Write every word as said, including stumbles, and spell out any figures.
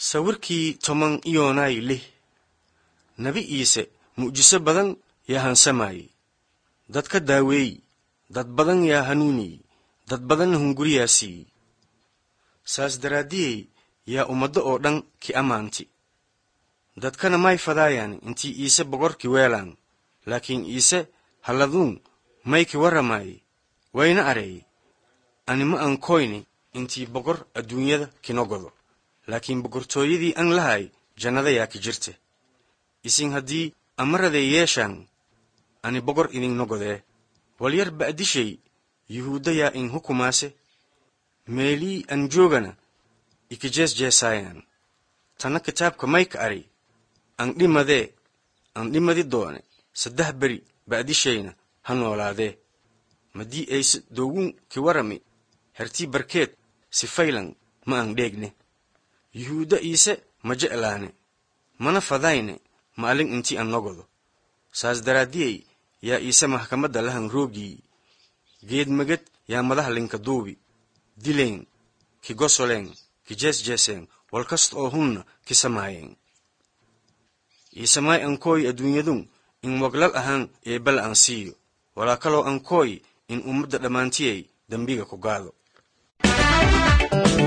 sawirkii toban iyoonay lih nabi iise mucjiso badan yaa hansamayey dad ka daaweey dad badan yaa hanuuni dad badanna hunguriyaa siiyey saas daraadiyey yaa ummaddo oo dhan ki ammaanti dadkana may fadaayaan intii iise boqorki weelaan laakiin iise halladuun may ki warramaayey wayna areeyey ani ma aan koyni intii boqor adduunyada kinogodo laakiin boqortooyadii an lahay jannada yaa ki jirte isin haddii amaraday yeeshaan ani boqor idin nogodee walyar ba'dishay yuhuudda yaa in hukumaase meelii an joogana ikijees jeesaayaan tana kitaabka may ka ari an dhimadee an dhimadi doone saddex beri ba'dishayna ha noolaadee madii ayse doogun ki warami hertii barkeed si faylan ma an dheegne yuhuudda iise ma jeclaane mana fadayne maalin intii an nogodo saas daraadiyey yaa iise maxkamadda lahan roogii geed maged yaa madaha linka duubi dileen ki gosoleen ki jeesjeeseen walkasta oo hunna ki samaayeen iisamaay an kooyi adduunyadun in waglal ahaan eebbala an siiyo walaa kaloo an kooyi in ummadda dhammaantiyey dembiga ku gaado